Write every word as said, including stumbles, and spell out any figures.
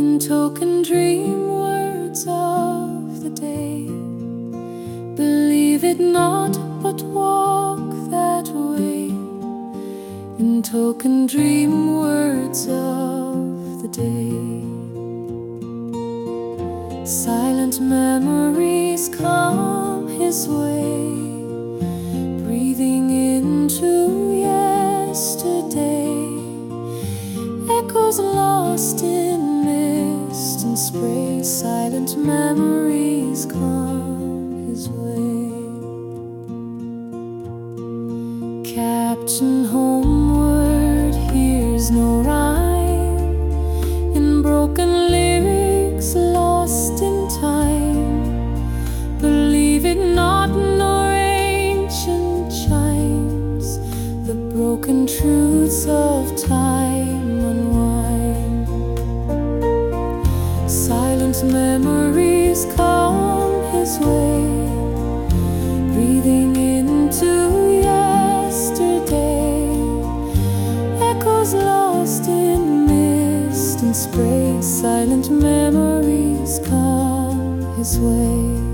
in token dream words of the day. Believe it not, but walk that way, in token dream words of the day. Silent memories come his way, breathing into yesterday. Echoes lost in mist and spray, silent memories come his way. Captain homeward hears no rhyme, in broken lyrics lost in time. Believe it not, nor ancient chimes, the broken truths of time unwind. Silent memories come his way, breathing into yesterday. Echoes lost in mist and spray, silent memories come his way.